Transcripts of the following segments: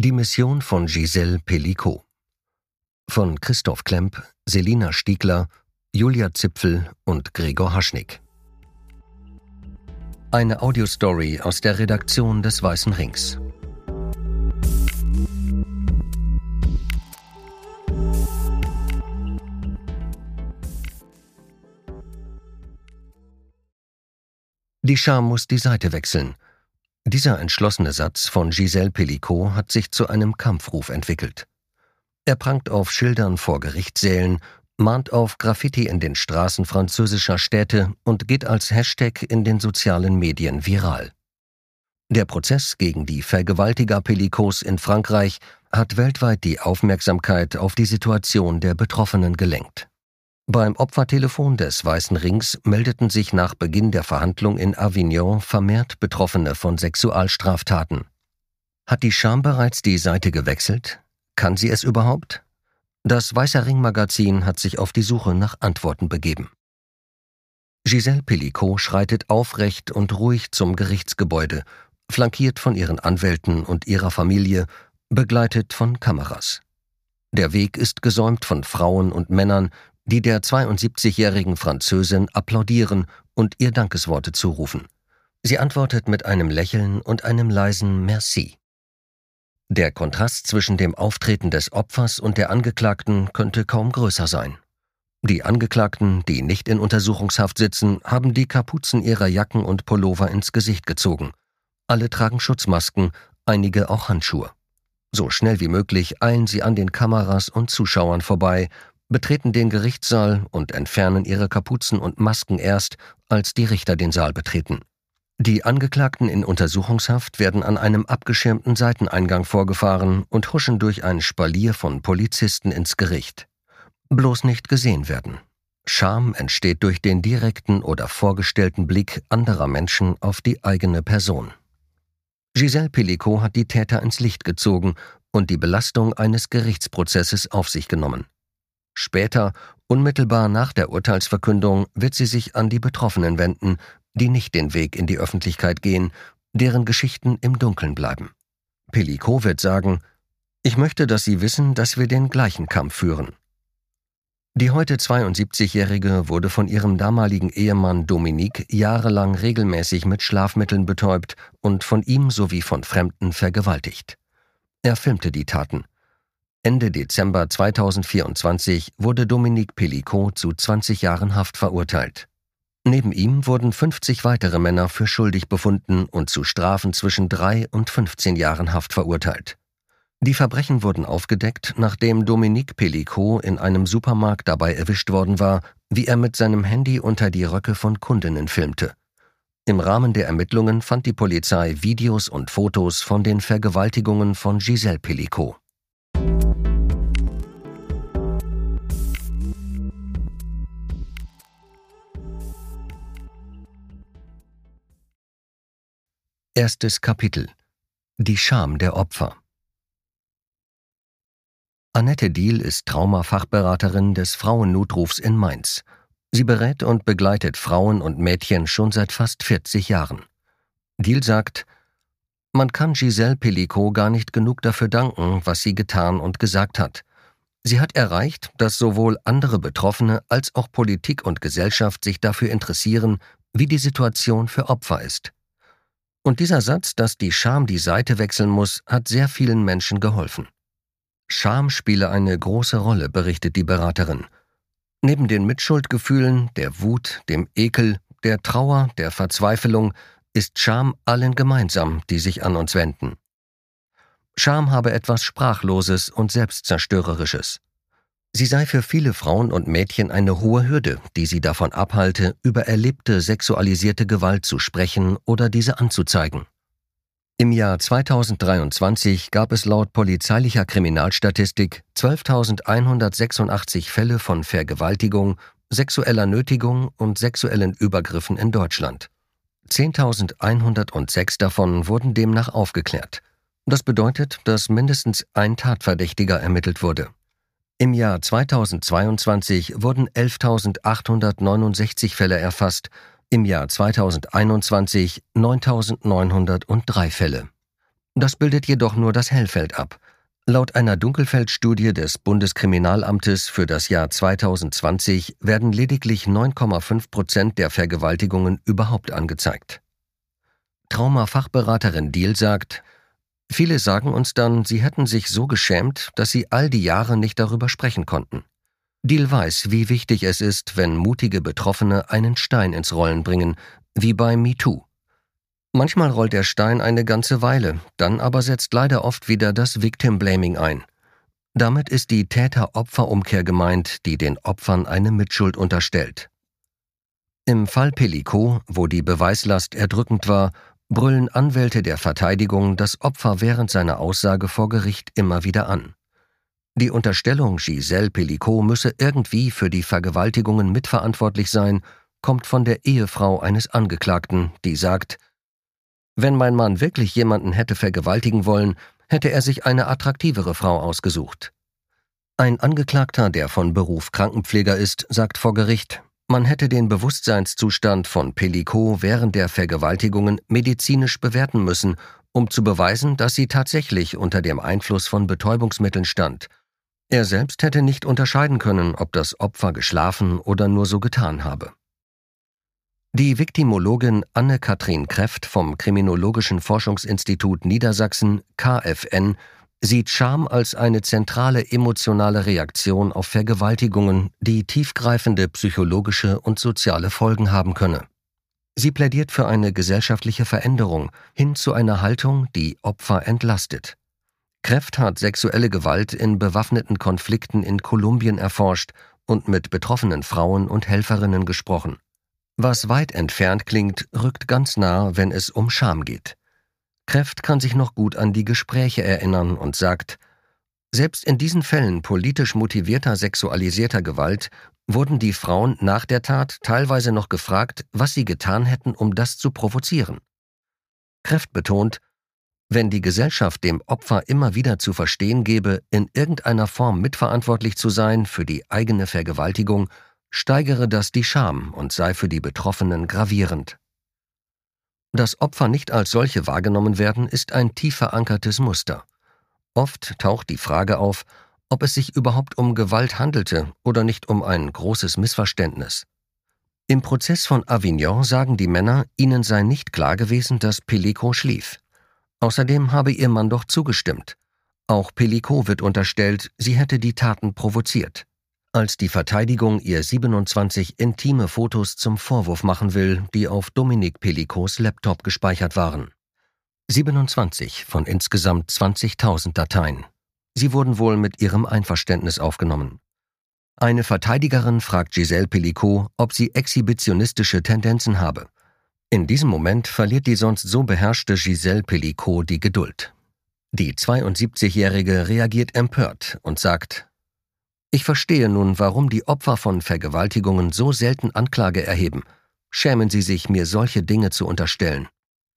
Die Mission von Gisèle Pelicot von Christoph Klemp, Selina Stiegler, Julia Zipfel und Gregor Haschnick. Eine Audiostory aus der Redaktion des Weißen Rings. Die Scham muss die Seite wechseln. Dieser entschlossene Satz von Gisèle Pelicot hat sich zu einem Kampfruf entwickelt. Er prangt auf Schildern vor Gerichtssälen, mahnt auf Graffiti in den Straßen französischer Städte und geht als Hashtag in den sozialen Medien viral. Der Prozess gegen die Vergewaltiger Pelicots in Frankreich hat weltweit die Aufmerksamkeit auf die Situation der Betroffenen gelenkt. Beim Opfertelefon des Weißen Rings meldeten sich nach Beginn der Verhandlung in Avignon vermehrt Betroffene von Sexualstraftaten. Hat die Scham bereits die Seite gewechselt? Kann sie es überhaupt? Das Weißer Ring-Magazin hat sich auf die Suche nach Antworten begeben. Gisèle Pelicot schreitet aufrecht und ruhig zum Gerichtsgebäude, flankiert von ihren Anwälten und ihrer Familie, begleitet von Kameras. Der Weg ist gesäumt von Frauen und Männern, die der 72-jährigen Französin applaudieren und ihr Dankesworte zurufen. Sie antwortet mit einem Lächeln und einem leisen Merci. Der Kontrast zwischen dem Auftreten des Opfers und der Angeklagten könnte kaum größer sein. Die Angeklagten, die nicht in Untersuchungshaft sitzen, haben die Kapuzen ihrer Jacken und Pullover ins Gesicht gezogen. Alle tragen Schutzmasken, einige auch Handschuhe. So schnell wie möglich eilen sie an den Kameras und Zuschauern vorbei, betreten den Gerichtssaal und entfernen ihre Kapuzen und Masken erst, als die Richter den Saal betreten. Die Angeklagten in Untersuchungshaft werden an einem abgeschirmten Seiteneingang vorgefahren und huschen durch ein Spalier von Polizisten ins Gericht. Bloß nicht gesehen werden. Scham entsteht durch den direkten oder vorgestellten Blick anderer Menschen auf die eigene Person. Gisèle Pelicot hat die Täter ins Licht gezogen und die Belastung eines Gerichtsprozesses auf sich genommen. Später, unmittelbar nach der Urteilsverkündung, wird sie sich an die Betroffenen wenden, die nicht den Weg in die Öffentlichkeit gehen, deren Geschichten im Dunkeln bleiben. Pelicot wird sagen: Ich möchte, dass Sie wissen, dass wir den gleichen Kampf führen. Die heute 72-Jährige wurde von ihrem damaligen Ehemann Dominique jahrelang regelmäßig mit Schlafmitteln betäubt und von ihm sowie von Fremden vergewaltigt. Er filmte die Taten. Ende Dezember 2024 wurde Dominique Pelicot zu 20 Jahren Haft verurteilt. Neben ihm wurden 50 weitere Männer für schuldig befunden und zu Strafen zwischen 3 und 15 Jahren Haft verurteilt. Die Verbrechen wurden aufgedeckt, nachdem Dominique Pelicot in einem Supermarkt dabei erwischt worden war, wie er mit seinem Handy unter die Röcke von Kundinnen filmte. Im Rahmen der Ermittlungen fand die Polizei Videos und Fotos von den Vergewaltigungen von Gisèle Pelicot. Erstes Kapitel: Die Scham der Opfer. Annette Diehl ist Traumafachberaterin des Frauennotrufs in Mainz. Sie berät und begleitet Frauen und Mädchen schon seit fast 40 Jahren. Diehl sagt: Man kann Gisèle Pelicot gar nicht genug dafür danken, was sie getan und gesagt hat. Sie hat erreicht, dass sowohl andere Betroffene als auch Politik und Gesellschaft sich dafür interessieren, wie die Situation für Opfer ist. Und dieser Satz, dass die Scham die Seite wechseln muss, hat sehr vielen Menschen geholfen. Scham spiele eine große Rolle, berichtet die Beraterin. Neben den Mitschuldgefühlen, der Wut, dem Ekel, der Trauer, der Verzweiflung ist Scham allen gemeinsam, die sich an uns wenden. Scham habe etwas Sprachloses und Selbstzerstörerisches. Sie sei für viele Frauen und Mädchen eine hohe Hürde, die sie davon abhalte, über erlebte sexualisierte Gewalt zu sprechen oder diese anzuzeigen. Im Jahr 2023 gab es laut polizeilicher Kriminalstatistik 12.186 Fälle von Vergewaltigung, sexueller Nötigung und sexuellen Übergriffen in Deutschland. 10.106 davon wurden demnach aufgeklärt. Das bedeutet, dass mindestens ein Tatverdächtiger ermittelt wurde. Im Jahr 2022 wurden 11.869 Fälle erfasst, im Jahr 2021 9.903 Fälle. Das bildet jedoch nur das Hellfeld ab. Laut einer Dunkelfeldstudie des Bundeskriminalamtes für das Jahr 2020 werden lediglich 9,5% der Vergewaltigungen überhaupt angezeigt. Traumafachberaterin Diehl sagt: Viele sagen uns dann, sie hätten sich so geschämt, dass sie all die Jahre nicht darüber sprechen konnten. Diehl weiß, wie wichtig es ist, wenn mutige Betroffene einen Stein ins Rollen bringen, wie bei MeToo. Manchmal rollt der Stein eine ganze Weile, dann aber setzt leider oft wieder das Victim Blaming ein. Damit ist die Täter-Opfer-Umkehr gemeint, die den Opfern eine Mitschuld unterstellt. Im Fall Pellicot, wo die Beweislast erdrückend war, brüllen Anwälte der Verteidigung das Opfer während seiner Aussage vor Gericht immer wieder an. Die Unterstellung, Gisèle Pellicot müsse irgendwie für die Vergewaltigungen mitverantwortlich sein, kommt von der Ehefrau eines Angeklagten, die sagt: Wenn mein Mann wirklich jemanden hätte vergewaltigen wollen, hätte er sich eine attraktivere Frau ausgesucht. Ein Angeklagter, der von Beruf Krankenpfleger ist, sagt vor Gericht, man hätte den Bewusstseinszustand von Pellicot während der Vergewaltigungen medizinisch bewerten müssen, um zu beweisen, dass sie tatsächlich unter dem Einfluss von Betäubungsmitteln stand. Er selbst hätte nicht unterscheiden können, ob das Opfer geschlafen oder nur so getan habe. Die Viktimologin Anne-Kathrin Kreft vom Kriminologischen Forschungsinstitut Niedersachsen KFN sieht Scham als eine zentrale emotionale Reaktion auf Vergewaltigungen, die tiefgreifende psychologische und soziale Folgen haben könne. Sie plädiert für eine gesellschaftliche Veränderung hin zu einer Haltung, die Opfer entlastet. Kreft hat sexuelle Gewalt in bewaffneten Konflikten in Kolumbien erforscht und mit betroffenen Frauen und Helferinnen gesprochen. Was weit entfernt klingt, rückt ganz nah, wenn es um Scham geht. Kreft kann sich noch gut an die Gespräche erinnern und sagt, selbst in diesen Fällen politisch motivierter sexualisierter Gewalt wurden die Frauen nach der Tat teilweise noch gefragt, was sie getan hätten, um das zu provozieren. Kreft betont, wenn die Gesellschaft dem Opfer immer wieder zu verstehen gebe, in irgendeiner Form mitverantwortlich zu sein für die eigene Vergewaltigung, steigere das die Scham und sei für die Betroffenen gravierend. Dass Opfer nicht als solche wahrgenommen werden, ist ein tief verankertes Muster. Oft taucht die Frage auf, ob es sich überhaupt um Gewalt handelte oder nicht um ein großes Missverständnis. Im Prozess von Avignon sagen die Männer, ihnen sei nicht klar gewesen, dass Pellicot schlief. Außerdem habe ihr Mann doch zugestimmt. Auch Pellicot wird unterstellt, sie hätte die Taten provoziert. Als die Verteidigung ihr 27 intime Fotos zum Vorwurf machen will, die auf Dominique Pellicots Laptop gespeichert waren. 27 von insgesamt 20.000 Dateien. Sie wurden wohl mit ihrem Einverständnis aufgenommen. Eine Verteidigerin fragt Gisèle Pellicot, ob sie exhibitionistische Tendenzen habe. In diesem Moment verliert die sonst so beherrschte Gisèle Pellicot die Geduld. Die 72-Jährige reagiert empört und sagt: Ich verstehe nun, warum die Opfer von Vergewaltigungen so selten Anklage erheben. Schämen sie sich, mir solche Dinge zu unterstellen.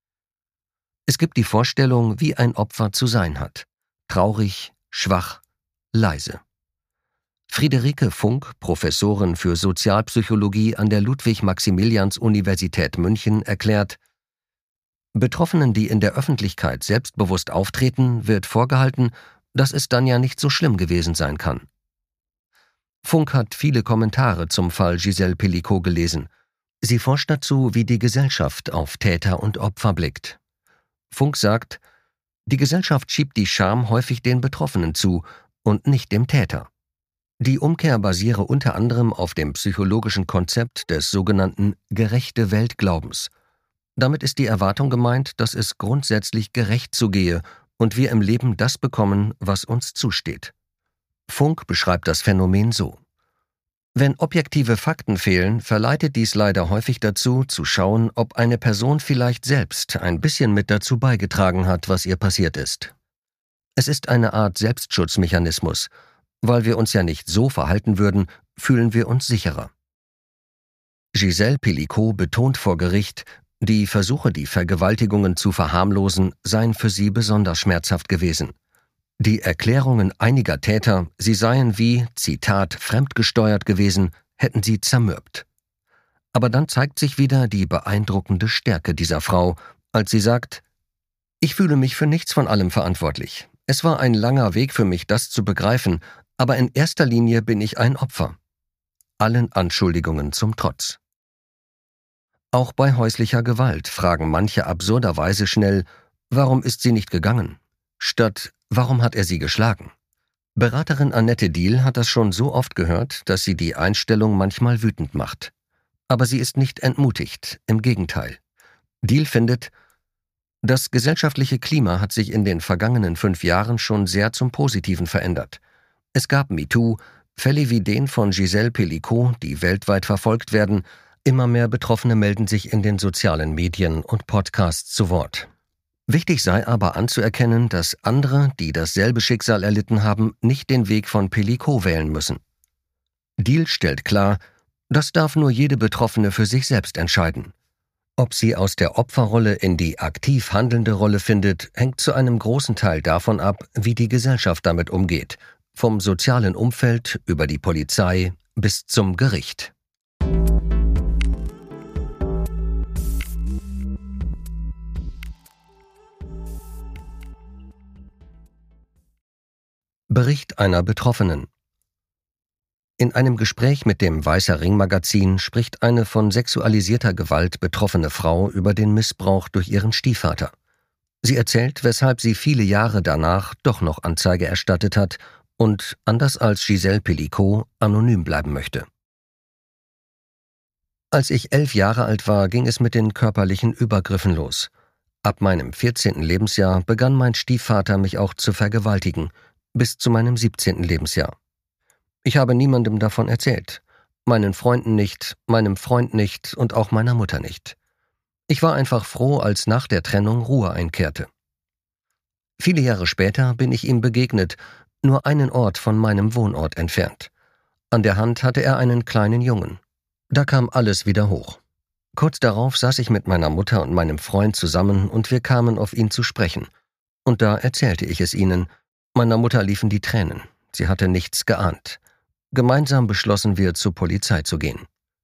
Es gibt die Vorstellung, wie ein Opfer zu sein hat. Traurig, schwach, leise. Friederike Funk, Professorin für Sozialpsychologie an der Ludwig-Maximilians-Universität München, erklärt: Betroffenen, die in der Öffentlichkeit selbstbewusst auftreten, wird vorgehalten, dass es dann ja nicht so schlimm gewesen sein kann. Funk hat viele Kommentare zum Fall Gisèle Pellicot gelesen. Sie forscht dazu, wie die Gesellschaft auf Täter und Opfer blickt. Funk sagt, die Gesellschaft schiebt die Scham häufig den Betroffenen zu und nicht dem Täter. Die Umkehr basiere unter anderem auf dem psychologischen Konzept des sogenannten gerechte Weltglaubens. Damit ist die Erwartung gemeint, dass es grundsätzlich gerecht zugehe und wir im Leben das bekommen, was uns zusteht. Funk beschreibt das Phänomen so: Wenn objektive Fakten fehlen, verleitet dies leider häufig dazu, zu schauen, ob eine Person vielleicht selbst ein bisschen mit dazu beigetragen hat, was ihr passiert ist. Es ist eine Art Selbstschutzmechanismus. Weil wir uns ja nicht so verhalten würden, fühlen wir uns sicherer. Gisèle Pellicot betont vor Gericht, die Versuche, die Vergewaltigungen zu verharmlosen, seien für sie besonders schmerzhaft gewesen. Die Erklärungen einiger Täter, sie seien wie, Zitat, fremdgesteuert gewesen, hätten sie zermürbt. Aber dann zeigt sich wieder die beeindruckende Stärke dieser Frau, als sie sagt: Ich fühle mich für nichts von allem verantwortlich. Es war ein langer Weg für mich, das zu begreifen, aber in erster Linie bin ich ein Opfer. Allen Anschuldigungen zum Trotz. Auch bei häuslicher Gewalt fragen manche absurderweise schnell, warum ist sie nicht gegangen? Statt, warum hat er sie geschlagen? Beraterin Annette Diehl hat das schon so oft gehört, dass sie die Einstellung manchmal wütend macht. Aber sie ist nicht entmutigt, im Gegenteil. Diehl findet, das gesellschaftliche Klima hat sich in den vergangenen 5 Jahren schon sehr zum Positiven verändert. Es gab MeToo, Fälle wie den von Gisèle Pelicot, die weltweit verfolgt werden, immer mehr Betroffene melden sich in den sozialen Medien und Podcasts zu Wort. Wichtig sei aber anzuerkennen, dass andere, die dasselbe Schicksal erlitten haben, nicht den Weg von Pelicot wählen müssen. Diehl stellt klar, das darf nur jede Betroffene für sich selbst entscheiden. Ob sie aus der Opferrolle in die aktiv handelnde Rolle findet, hängt zu einem großen Teil davon ab, wie die Gesellschaft damit umgeht, vom sozialen Umfeld über die Polizei bis zum Gericht. Bericht einer Betroffenen. In einem Gespräch mit dem Weißer Ring Magazin spricht eine von sexualisierter Gewalt betroffene Frau über den Missbrauch durch ihren Stiefvater. Sie erzählt, weshalb sie viele Jahre danach doch noch Anzeige erstattet hat und, anders als Gisèle Pelicot, anonym bleiben möchte. Als ich 11 Jahre alt war, ging es mit den körperlichen Übergriffen los. Ab meinem 14. Lebensjahr begann mein Stiefvater mich auch zu vergewaltigen, bis zu meinem 17. Lebensjahr. Ich habe niemandem davon erzählt. Meinen Freunden nicht, meinem Freund nicht und auch meiner Mutter nicht. Ich war einfach froh, als nach der Trennung Ruhe einkehrte. Viele Jahre später bin ich ihm begegnet, nur einen Ort von meinem Wohnort entfernt. An der Hand hatte er einen kleinen Jungen. Da kam alles wieder hoch. Kurz darauf saß ich mit meiner Mutter und meinem Freund zusammen und wir kamen auf ihn zu sprechen. Und da erzählte ich es ihnen. Meiner Mutter liefen die Tränen. Sie hatte nichts geahnt. Gemeinsam beschlossen wir, zur Polizei zu gehen.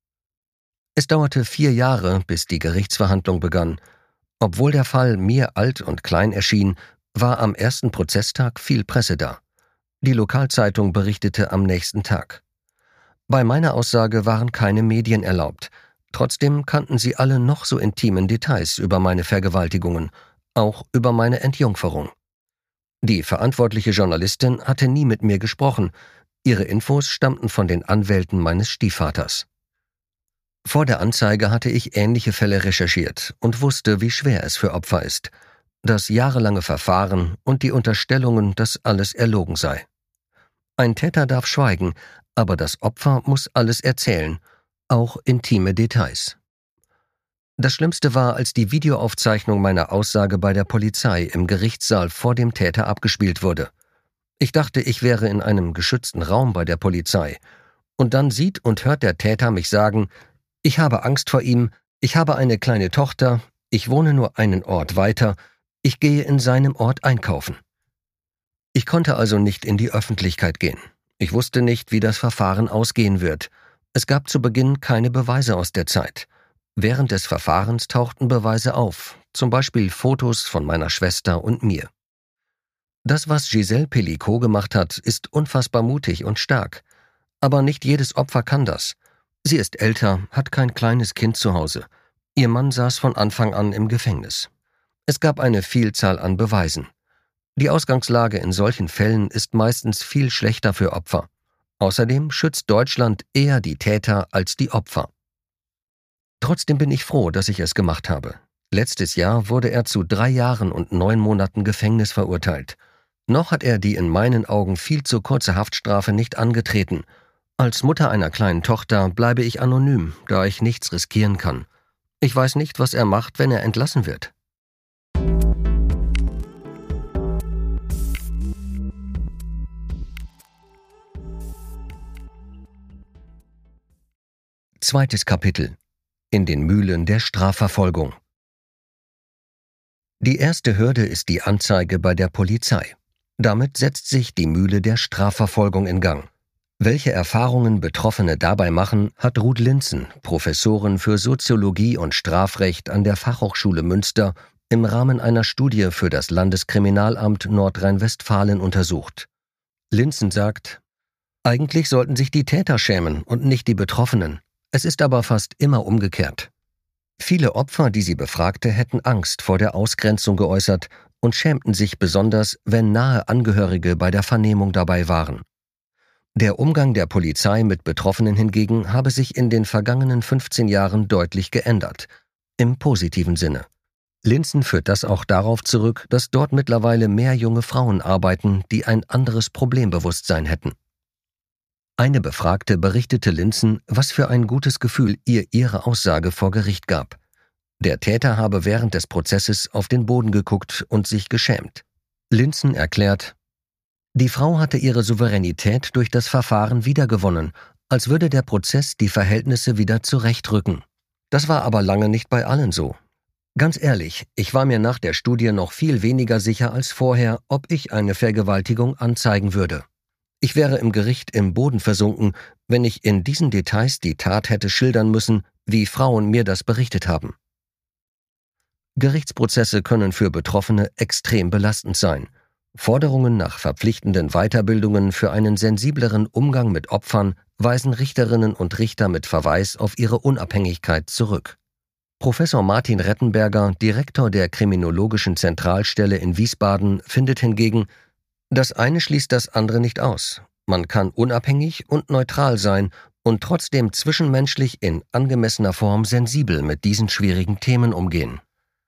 Es dauerte 4 Jahre, bis die Gerichtsverhandlung begann. Obwohl der Fall mir alt und klein erschien, war am ersten Prozesstag viel Presse da. Die Lokalzeitung berichtete am nächsten Tag. Bei meiner Aussage waren keine Medien erlaubt. Trotzdem kannten sie alle noch so intimen Details über meine Vergewaltigungen, auch über meine Entjungferung. Die verantwortliche Journalistin hatte nie mit mir gesprochen. Ihre Infos stammten von den Anwälten meines Stiefvaters. Vor der Anzeige hatte ich ähnliche Fälle recherchiert und wusste, wie schwer es für Opfer ist. Das jahrelange Verfahren und die Unterstellungen, dass alles erlogen sei. Ein Täter darf schweigen, aber das Opfer muss alles erzählen, auch intime Details. Das Schlimmste war, als die Videoaufzeichnung meiner Aussage bei der Polizei im Gerichtssaal vor dem Täter abgespielt wurde. Ich dachte, ich wäre in einem geschützten Raum bei der Polizei. Und dann sieht und hört der Täter mich sagen, ich habe Angst vor ihm, ich habe eine kleine Tochter, ich wohne nur einen Ort weiter, ich gehe in seinem Ort einkaufen. Ich konnte also nicht in die Öffentlichkeit gehen. Ich wusste nicht, wie das Verfahren ausgehen wird. Es gab zu Beginn keine Beweise aus der Zeit. Während des Verfahrens tauchten Beweise auf, zum Beispiel Fotos von meiner Schwester und mir. Das, was Gisèle Pelicot gemacht hat, ist unfassbar mutig und stark. Aber nicht jedes Opfer kann das. Sie ist älter, hat kein kleines Kind zu Hause. Ihr Mann saß von Anfang an im Gefängnis. Es gab eine Vielzahl an Beweisen. Die Ausgangslage in solchen Fällen ist meistens viel schlechter für Opfer. Außerdem schützt Deutschland eher die Täter als die Opfer. Trotzdem bin ich froh, dass ich es gemacht habe. Letztes Jahr wurde er zu 3 Jahren und 9 Monaten Gefängnis verurteilt. Noch hat er die in meinen Augen viel zu kurze Haftstrafe nicht angetreten. Als Mutter einer kleinen Tochter bleibe ich anonym, da ich nichts riskieren kann. Ich weiß nicht, was er macht, wenn er entlassen wird. Zweites Kapitel. In den Mühlen der Strafverfolgung. Die erste Hürde ist die Anzeige bei der Polizei. Damit setzt sich die Mühle der Strafverfolgung in Gang. Welche Erfahrungen Betroffene dabei machen, hat Ruth Linzen, Professorin für Soziologie und Strafrecht an der Fachhochschule Münster, im Rahmen einer Studie für das Landeskriminalamt Nordrhein-Westfalen untersucht. Linzen sagt: Eigentlich sollten sich die Täter schämen und nicht die Betroffenen. Es ist aber fast immer umgekehrt. Viele Opfer, die sie befragte, hätten Angst vor der Ausgrenzung geäußert und schämten sich besonders, wenn nahe Angehörige bei der Vernehmung dabei waren. Der Umgang der Polizei mit Betroffenen hingegen habe sich in den vergangenen 15 Jahren deutlich geändert. Im positiven Sinne. Linzen führt das auch darauf zurück, dass dort mittlerweile mehr junge Frauen arbeiten, die ein anderes Problembewusstsein hätten. Eine Befragte berichtete Linzen, was für ein gutes Gefühl ihr ihre Aussage vor Gericht gab. Der Täter habe während des Prozesses auf den Boden geguckt und sich geschämt. Linzen erklärt: Die Frau hatte ihre Souveränität durch das Verfahren wiedergewonnen, als würde der Prozess die Verhältnisse wieder zurechtrücken. Das war aber lange nicht bei allen so. Ganz ehrlich, ich war mir nach der Studie noch viel weniger sicher als vorher, ob ich eine Vergewaltigung anzeigen würde. Ich wäre im Gericht im Boden versunken, wenn ich in diesen Details die Tat hätte schildern müssen, wie Frauen mir das berichtet haben. Gerichtsprozesse können für Betroffene extrem belastend sein. Forderungen nach verpflichtenden Weiterbildungen für einen sensibleren Umgang mit Opfern weisen Richterinnen und Richter mit Verweis auf ihre Unabhängigkeit zurück. Professor Martin Rettenberger, Direktor der Kriminologischen Zentralstelle in Wiesbaden, findet hingegen: Das eine schließt das andere nicht aus. Man kann unabhängig und neutral sein und trotzdem zwischenmenschlich in angemessener Form sensibel mit diesen schwierigen Themen umgehen.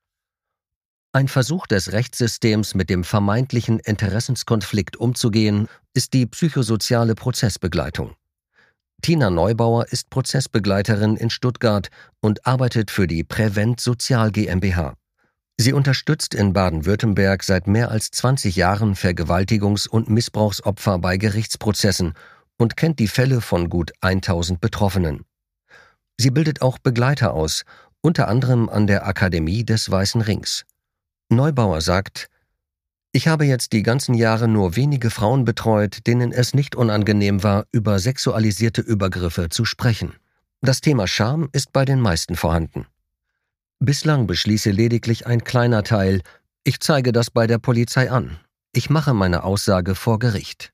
Ein Versuch des Rechtssystems, mit dem vermeintlichen Interessenskonflikt umzugehen, ist die psychosoziale Prozessbegleitung. Tina Neubauer ist Prozessbegleiterin in Stuttgart und arbeitet für die Prävent Sozial GmbH. Sie unterstützt in Baden-Württemberg seit mehr als 20 Jahren Vergewaltigungs- und Missbrauchsopfer bei Gerichtsprozessen und kennt die Fälle von gut 1000 Betroffenen. Sie bildet auch Begleiter aus, unter anderem an der Akademie des Weißen Rings. Neubauer sagt: Ich habe jetzt die ganzen Jahre nur wenige Frauen betreut, denen es nicht unangenehm war, über sexualisierte Übergriffe zu sprechen. Das Thema Scham ist bei den meisten vorhanden. Bislang beschließe lediglich ein kleiner Teil: Ich zeige das bei der Polizei an. Ich mache meine Aussage vor Gericht.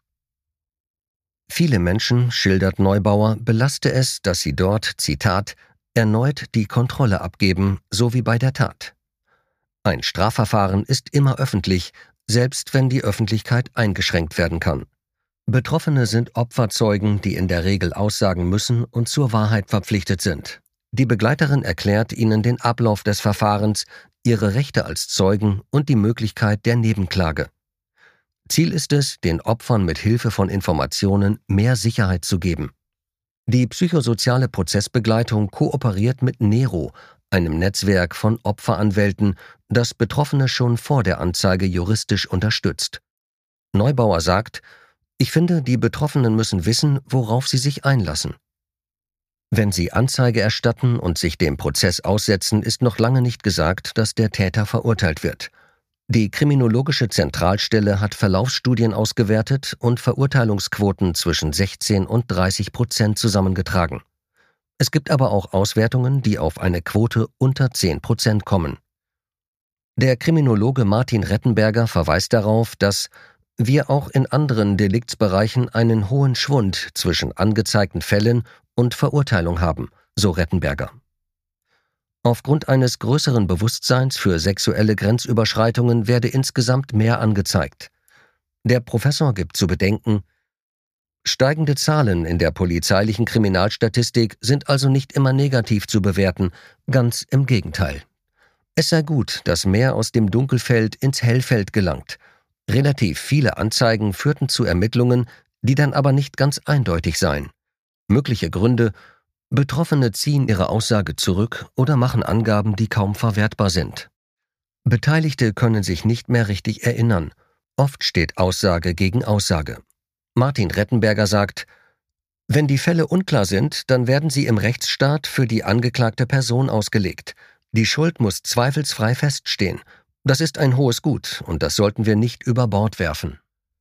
Viele Menschen, schildert Neubauer, belaste es, dass sie dort, Zitat, erneut die Kontrolle abgeben, so wie bei der Tat. Ein Strafverfahren ist immer öffentlich, selbst wenn die Öffentlichkeit eingeschränkt werden kann. Betroffene sind Opferzeugen, die in der Regel aussagen müssen und zur Wahrheit verpflichtet sind. Die Begleiterin erklärt ihnen den Ablauf des Verfahrens, ihre Rechte als Zeugen und die Möglichkeit der Nebenklage. Ziel ist es, den Opfern mit Hilfe von Informationen mehr Sicherheit zu geben. Die psychosoziale Prozessbegleitung kooperiert mit NERO, einem Netzwerk von Opferanwälten, das Betroffene schon vor der Anzeige juristisch unterstützt. Neubauer sagt: Ich finde, die Betroffenen müssen wissen, worauf sie sich einlassen. Wenn sie Anzeige erstatten und sich dem Prozess aussetzen, ist noch lange nicht gesagt, dass der Täter verurteilt wird. Die Kriminologische Zentralstelle hat Verlaufsstudien ausgewertet und Verurteilungsquoten zwischen 16 und 30% zusammengetragen. Es gibt aber auch Auswertungen, die auf eine Quote unter 10% kommen. Der Kriminologe Martin Rettenberger verweist darauf, dass wir auch in anderen Deliktsbereichen einen hohen Schwund zwischen angezeigten Fällen und Verurteilung haben, so Rettenberger. Aufgrund eines größeren Bewusstseins für sexuelle Grenzüberschreitungen werde insgesamt mehr angezeigt. Der Professor gibt zu bedenken: Steigende Zahlen in der polizeilichen Kriminalstatistik sind also nicht immer negativ zu bewerten, ganz im Gegenteil. Es sei gut, dass mehr aus dem Dunkelfeld ins Hellfeld gelangt. Relativ viele Anzeigen führten zu Ermittlungen, die dann aber nicht ganz eindeutig seien. Mögliche Gründe: Betroffene ziehen ihre Aussage zurück oder machen Angaben, die kaum verwertbar sind. Beteiligte können sich nicht mehr richtig erinnern. Oft steht Aussage gegen Aussage. Martin Rettenberger sagt: Wenn die Fälle unklar sind, dann werden sie im Rechtsstaat für die angeklagte Person ausgelegt. Die Schuld muss zweifelsfrei feststehen. Das ist ein hohes Gut und das sollten wir nicht über Bord werfen.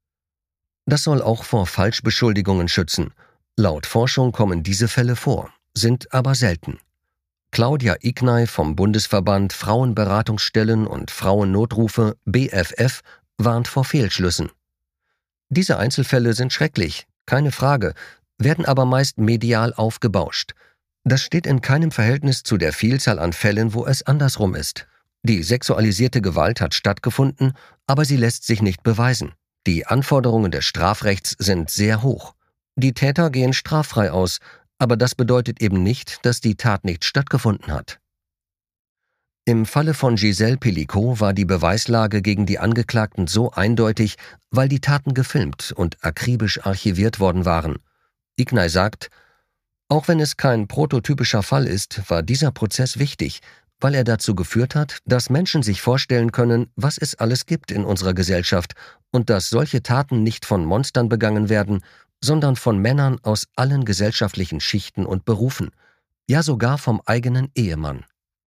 Das soll auch vor Falschbeschuldigungen schützen. Laut Forschung kommen diese Fälle vor, sind aber selten. Claudia Ignay vom Bundesverband Frauenberatungsstellen und Frauennotrufe BFF warnt vor Fehlschlüssen. Diese Einzelfälle sind schrecklich, keine Frage, werden aber meist medial aufgebauscht. Das steht in keinem Verhältnis zu der Vielzahl an Fällen, wo es andersrum ist. Die sexualisierte Gewalt hat stattgefunden, aber sie lässt sich nicht beweisen. Die Anforderungen des Strafrechts sind sehr hoch. Die Täter gehen straffrei aus, aber das bedeutet eben nicht, dass die Tat nicht stattgefunden hat. Im Falle von Gisèle Pelicot war die Beweislage gegen die Angeklagten so eindeutig, weil die Taten gefilmt und akribisch archiviert worden waren. Ignay sagt, auch wenn es kein prototypischer Fall ist, war dieser Prozess wichtig, weil er dazu geführt hat, dass Menschen sich vorstellen können, was es alles gibt in unserer Gesellschaft und dass solche Taten nicht von Monstern begangen werden, sondern von Männern aus allen gesellschaftlichen Schichten und Berufen, ja sogar vom eigenen Ehemann.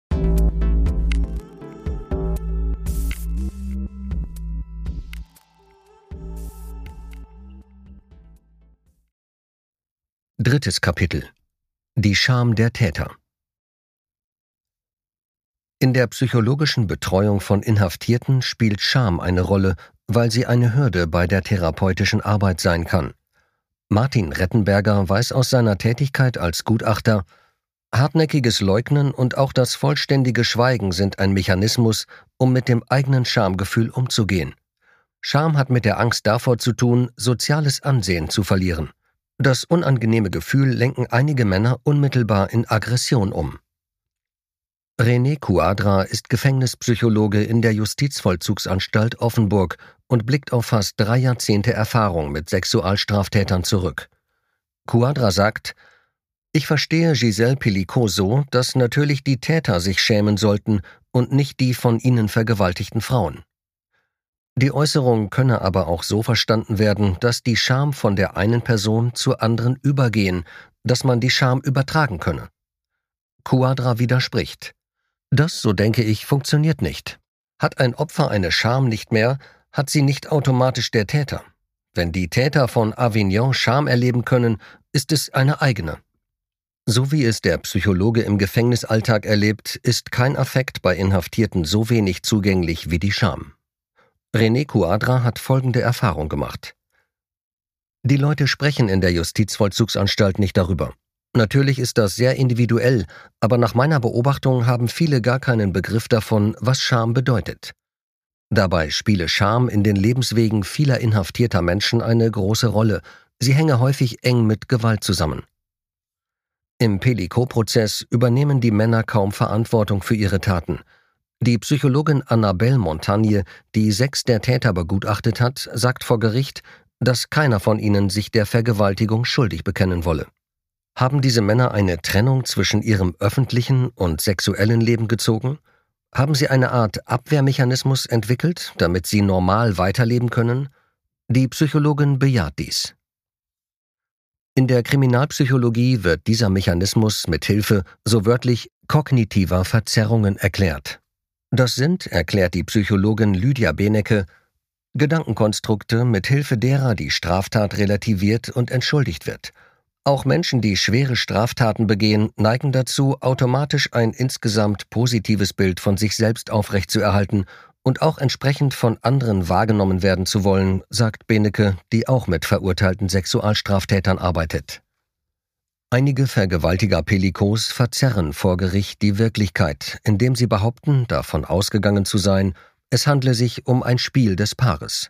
Drittes Kapitel: Die Scham der Täter. In der psychologischen Betreuung von Inhaftierten spielt Scham eine Rolle, weil sie eine Hürde bei der therapeutischen Arbeit sein kann. Martin Rettenberger weiß aus seiner Tätigkeit als Gutachter, hartnäckiges Leugnen und auch das vollständige Schweigen sind ein Mechanismus, um mit dem eigenen Schamgefühl umzugehen. Scham hat mit der Angst davor zu tun, soziales Ansehen zu verlieren. Das unangenehme Gefühl lenken einige Männer unmittelbar in Aggression um. René Quadra ist Gefängnispsychologe in der Justizvollzugsanstalt Offenburg und blickt auf fast 3 Jahrzehnte Erfahrung mit Sexualstraftätern zurück. Quadra sagt, ich verstehe Gisèle Pelicot so, dass natürlich die Täter sich schämen sollten und nicht die von ihnen vergewaltigten Frauen. Die Äußerung könne aber auch so verstanden werden, dass die Scham von der einen Person zur anderen übergehen, dass man die Scham übertragen könne. Quadra widerspricht. Das, so denke ich, funktioniert nicht. Hat ein Opfer eine Scham nicht mehr, hat sie nicht automatisch der Täter. Wenn die Täter von Avignon Scham erleben können, ist es eine eigene. So wie es der Psychologe im Gefängnisalltag erlebt, ist kein Affekt bei Inhaftierten so wenig zugänglich wie die Scham. René Quadra hat folgende Erfahrung gemacht. Die Leute sprechen in der Justizvollzugsanstalt nicht darüber. Natürlich ist das sehr individuell, aber nach meiner Beobachtung haben viele gar keinen Begriff davon, was Scham bedeutet. Dabei spiele Scham in den Lebenswegen vieler inhaftierter Menschen eine große Rolle. Sie hänge häufig eng mit Gewalt zusammen. Im Pelicot-Prozess übernehmen die Männer kaum Verantwortung für ihre Taten. Die Psychologin Annabelle Montagne, die 6 der Täter begutachtet hat, sagt vor Gericht, dass keiner von ihnen sich der Vergewaltigung schuldig bekennen wolle. Haben diese Männer eine Trennung zwischen ihrem öffentlichen und sexuellen Leben gezogen? Haben sie eine Art Abwehrmechanismus entwickelt, damit sie normal weiterleben können? Die Psychologin bejaht dies. In der Kriminalpsychologie wird dieser Mechanismus mit Hilfe, so wörtlich, kognitiver Verzerrungen erklärt. Das sind, erklärt die Psychologin Lydia Benecke, Gedankenkonstrukte, mit Hilfe derer die Straftat relativiert und entschuldigt wird. Auch Menschen, die schwere Straftaten begehen, neigen dazu, automatisch ein insgesamt positives Bild von sich selbst aufrechtzuerhalten und auch entsprechend von anderen wahrgenommen werden zu wollen, sagt Benecke, die auch mit verurteilten Sexualstraftätern arbeitet. Einige Vergewaltiger Pelicots verzerren vor Gericht die Wirklichkeit, indem sie behaupten, davon ausgegangen zu sein, es handle sich um ein Spiel des Paares.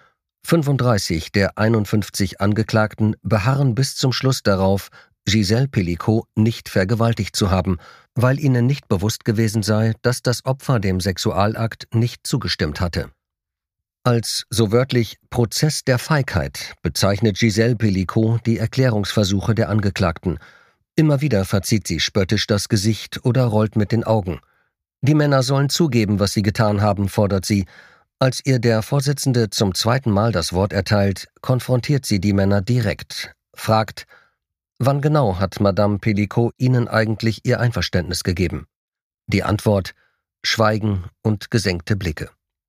35 der 51 Angeklagten beharren bis zum Schluss darauf, Gisèle Pelicot nicht vergewaltigt zu haben, weil ihnen nicht bewusst gewesen sei, dass das Opfer dem Sexualakt nicht zugestimmt hatte. Als, so wörtlich, Prozess der Feigheit bezeichnet Gisèle Pelicot die Erklärungsversuche der Angeklagten. Immer wieder verzieht sie spöttisch das Gesicht oder rollt mit den Augen. Die Männer sollen zugeben, was sie getan haben, fordert sie. Als ihr der Vorsitzende zum 2. Mal das Wort erteilt, konfrontiert sie die Männer direkt, fragt, wann genau hat Madame Pelicot Ihnen eigentlich ihr Einverständnis gegeben? Die Antwort, Schweigen und gesenkte Blicke.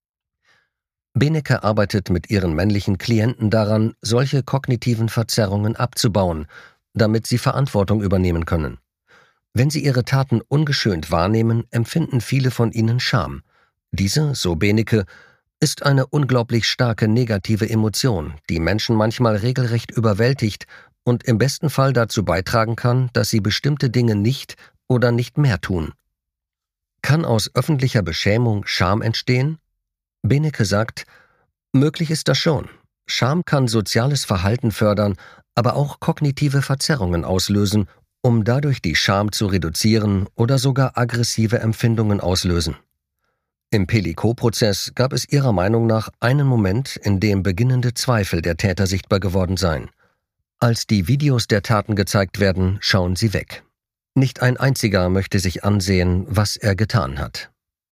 Benecke arbeitet mit ihren männlichen Klienten daran, solche kognitiven Verzerrungen abzubauen, damit sie Verantwortung übernehmen können. Wenn sie ihre Taten ungeschönt wahrnehmen, empfinden viele von ihnen Scham. Diese, so Benecke, ist eine unglaublich starke negative Emotion, die Menschen manchmal regelrecht überwältigt und im besten Fall dazu beitragen kann, dass sie bestimmte Dinge nicht oder nicht mehr tun. Kann aus öffentlicher Beschämung Scham entstehen? Benecke sagt, möglich ist das schon. Scham kann soziales Verhalten fördern, aber auch kognitive Verzerrungen auslösen, um dadurch die Scham zu reduzieren oder sogar aggressive Empfindungen auslösen. Im Pellicot-Prozess gab es ihrer Meinung nach einen Moment, in dem beginnende Zweifel der Täter sichtbar geworden seien. Als die Videos der Taten gezeigt werden, schauen sie weg. Nicht ein einziger möchte sich ansehen, was er getan hat.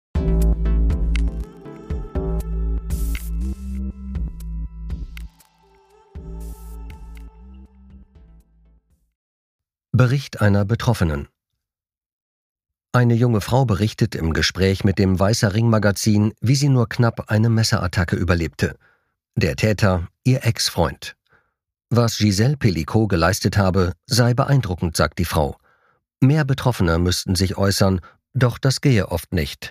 Bericht einer Betroffenen. Eine junge Frau berichtet im Gespräch mit dem Weißer Ring Magazin, wie sie nur knapp eine Messerattacke überlebte. Der Täter, ihr Ex-Freund. Was Gisèle Pelicot geleistet habe, sei beeindruckend, sagt die Frau. Mehr Betroffene müssten sich äußern, doch das gehe oft nicht.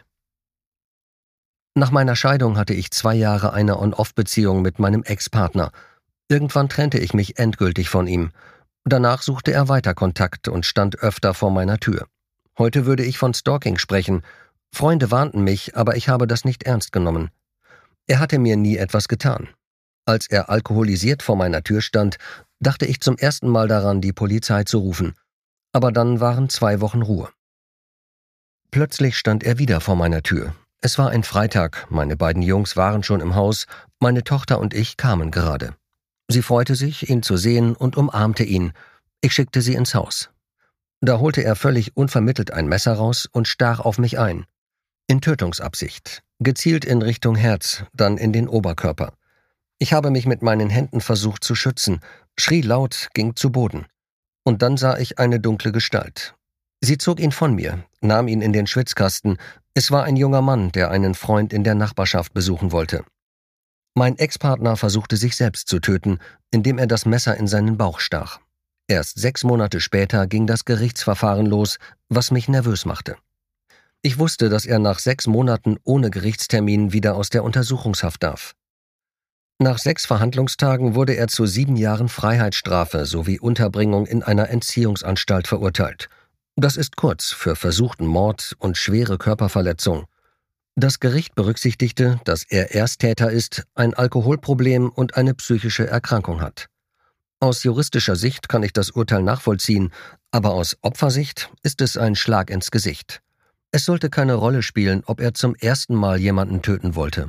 Nach meiner Scheidung hatte ich 2 Jahre eine On-Off-Beziehung mit meinem Ex-Partner. Irgendwann trennte ich mich endgültig von ihm. Danach suchte er weiter Kontakt und stand öfter vor meiner Tür. Heute würde ich von Stalking sprechen. Freunde warnten mich, aber ich habe das nicht ernst genommen. Er hatte mir nie etwas getan. Als er alkoholisiert vor meiner Tür stand, dachte ich zum ersten Mal daran, die Polizei zu rufen. Aber dann waren 2 Wochen Ruhe. Plötzlich stand er wieder vor meiner Tür. Es war ein Freitag, meine beiden Jungs waren schon im Haus, meine Tochter und ich kamen gerade. Sie freute sich, ihn zu sehen und umarmte ihn. Ich schickte sie ins Haus. Da holte er völlig unvermittelt ein Messer raus und stach auf mich ein. In Tötungsabsicht, gezielt in Richtung Herz, dann in den Oberkörper. Ich habe mich mit meinen Händen versucht zu schützen, schrie laut, ging zu Boden. Und dann sah ich eine dunkle Gestalt. Sie zog ihn von mir, nahm ihn in den Schwitzkasten. Es war ein junger Mann, der einen Freund in der Nachbarschaft besuchen wollte. Mein Ex-Partner versuchte sich selbst zu töten, indem er das Messer in seinen Bauch stach. Erst 6 Monate später ging das Gerichtsverfahren los, was mich nervös machte. Ich wusste, dass er nach 6 Monaten ohne Gerichtstermin wieder aus der Untersuchungshaft darf. Nach 6 Verhandlungstagen wurde er zu 7 Jahren Freiheitsstrafe sowie Unterbringung in einer Entziehungsanstalt verurteilt. Das ist kurz für versuchten Mord und schwere Körperverletzung. Das Gericht berücksichtigte, dass er Ersttäter ist, ein Alkoholproblem und eine psychische Erkrankung hat. Aus juristischer Sicht kann ich das Urteil nachvollziehen, aber aus Opfersicht ist es ein Schlag ins Gesicht. Es sollte keine Rolle spielen, ob er zum ersten Mal jemanden töten wollte.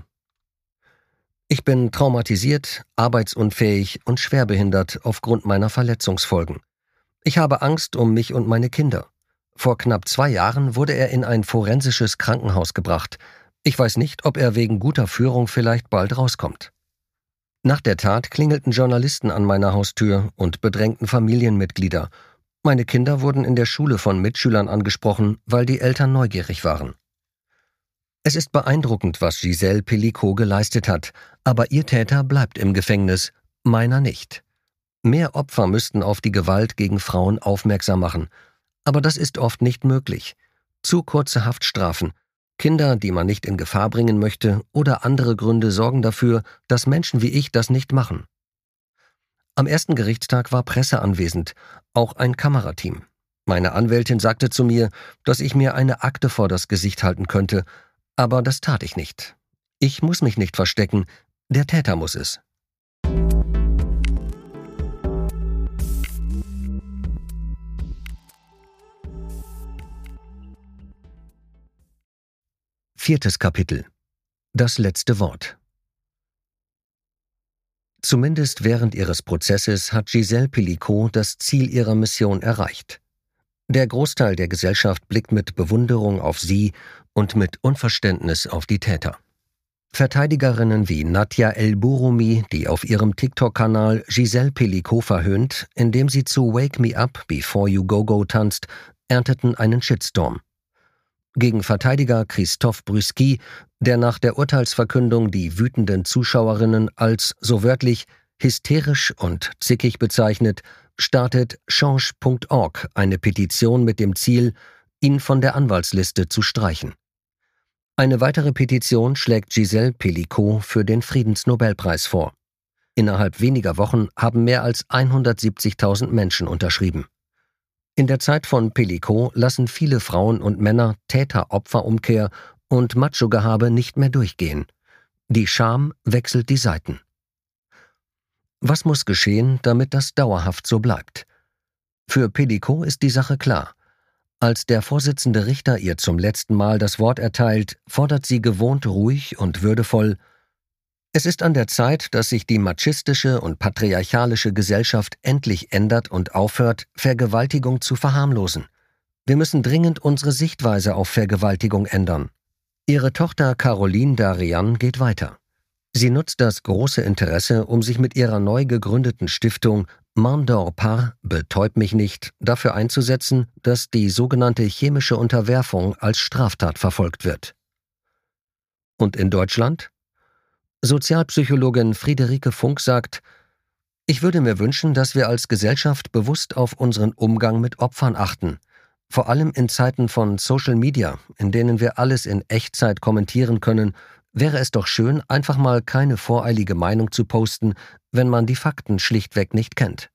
Ich bin traumatisiert, arbeitsunfähig und schwerbehindert aufgrund meiner Verletzungsfolgen. Ich habe Angst um mich und meine Kinder. Vor knapp 2 Jahren wurde er in ein forensisches Krankenhaus gebracht. Ich weiß nicht, ob er wegen guter Führung vielleicht bald rauskommt. Nach der Tat klingelten Journalisten an meiner Haustür und bedrängten Familienmitglieder. Meine Kinder wurden in der Schule von Mitschülern angesprochen, weil die Eltern neugierig waren. Es ist beeindruckend, was Gisèle Pelicot geleistet hat, aber ihr Täter bleibt im Gefängnis, meiner nicht. Mehr Opfer müssten auf die Gewalt gegen Frauen aufmerksam machen. Aber das ist oft nicht möglich. Zu kurze Haftstrafen, Kinder, die man nicht in Gefahr bringen möchte, oder andere Gründe sorgen dafür, dass Menschen wie ich das nicht machen. Am ersten Gerichtstag war Presse anwesend, auch ein Kamerateam. Meine Anwältin sagte zu mir, dass ich mir eine Akte vor das Gesicht halten könnte, aber das tat ich nicht. Ich muss mich nicht verstecken, der Täter muss es. Viertes Kapitel. Das letzte Wort. Zumindest während ihres Prozesses hat Gisèle Pelicot das Ziel ihrer Mission erreicht. Der Großteil der Gesellschaft blickt mit Bewunderung auf sie und mit Unverständnis auf die Täter. Verteidigerinnen wie Nadja El-Burumi, die auf ihrem TikTok-Kanal Gisèle Pelicot verhöhnt, indem sie zu Wake Me Up Before You Go tanzt, ernteten einen Shitstorm. Gegen Verteidiger Christophe Bruschi, der nach der Urteilsverkündung die wütenden Zuschauerinnen als, so wörtlich, hysterisch und zickig bezeichnet, startet Change.org eine Petition mit dem Ziel, ihn von der Anwaltsliste zu streichen. Eine weitere Petition schlägt Gisèle Pelicot für den Friedensnobelpreis vor. Innerhalb weniger Wochen haben mehr als 170.000 Menschen unterschrieben. In der Zeit von Pelicot lassen viele Frauen und Männer Täter-Opfer-Umkehr und Macho-Gehabe nicht mehr durchgehen. Die Scham wechselt die Seiten. Was muss geschehen, damit das dauerhaft so bleibt? Für Pelicot ist die Sache klar. Als der Vorsitzende Richter ihr zum letzten Mal das Wort erteilt, fordert sie gewohnt ruhig und würdevoll: Es ist an der Zeit, dass sich die machistische und patriarchalische Gesellschaft endlich ändert und aufhört, Vergewaltigung zu verharmlosen. Wir müssen dringend unsere Sichtweise auf Vergewaltigung ändern. Ihre Tochter Caroline Darian geht weiter. Sie nutzt das große Interesse, um sich mit ihrer neu gegründeten Stiftung Mandor Par, betäub mich nicht, dafür einzusetzen, dass die sogenannte chemische Unterwerfung als Straftat verfolgt wird. Und in Deutschland? Sozialpsychologin Friederike Funk sagt: Ich würde mir wünschen, dass wir als Gesellschaft bewusst auf unseren Umgang mit Opfern achten. Vor allem in Zeiten von Social Media, in denen wir alles in Echtzeit kommentieren können, wäre es doch schön, einfach mal keine voreilige Meinung zu posten, wenn man die Fakten schlichtweg nicht kennt.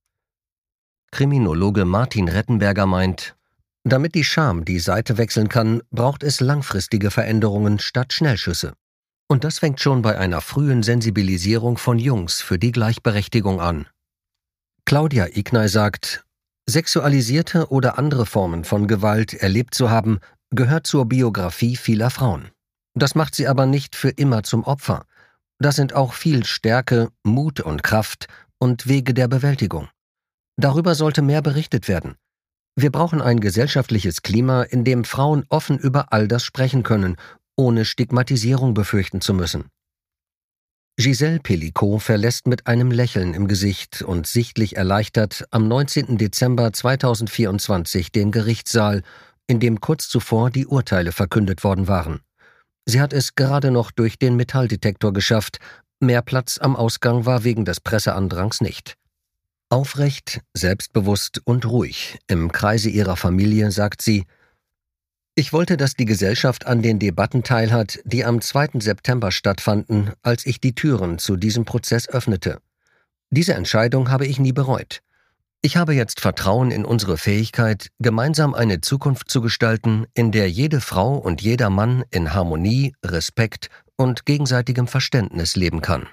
Kriminologe Martin Rettenberger meint: Damit die Scham die Seite wechseln kann, braucht es langfristige Veränderungen statt Schnellschüsse. Und das fängt schon bei einer frühen Sensibilisierung von Jungs für die Gleichberechtigung an. Claudia Ignay sagt: Sexualisierte oder andere Formen von Gewalt erlebt zu haben, gehört zur Biografie vieler Frauen. Das macht sie aber nicht für immer zum Opfer. Das sind auch viel Stärke, Mut und Kraft und Wege der Bewältigung. Darüber sollte mehr berichtet werden. Wir brauchen ein gesellschaftliches Klima, in dem Frauen offen über all das sprechen können, ohne Stigmatisierung befürchten zu müssen. Gisèle Pelicot verlässt mit einem Lächeln im Gesicht und sichtlich erleichtert am 19. Dezember 2024 den Gerichtssaal, in dem kurz zuvor die Urteile verkündet worden waren. Sie hat es gerade noch durch den Metalldetektor geschafft, mehr Platz am Ausgang war wegen des Presseandrangs nicht. Aufrecht, selbstbewusst und ruhig im Kreise ihrer Familie sagt sie: Ich wollte, dass die Gesellschaft an den Debatten teilhat, die am 2. September stattfanden, als ich die Türen zu diesem Prozess öffnete. Diese Entscheidung habe ich nie bereut. Ich habe jetzt Vertrauen in unsere Fähigkeit, gemeinsam eine Zukunft zu gestalten, in der jede Frau und jeder Mann in Harmonie, Respekt und gegenseitigem Verständnis leben kann.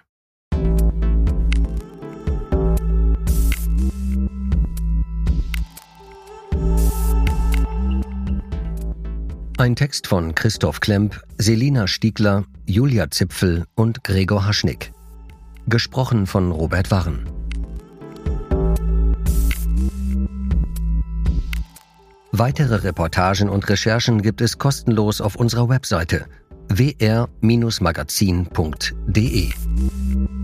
Ein Text von Christoph Klemp, Selina Stiegler, Julia Zipfel und Gregor Haschnick. Gesprochen von Robert Warren. Weitere Reportagen und Recherchen gibt es kostenlos auf unserer Webseite wr-magazin.de.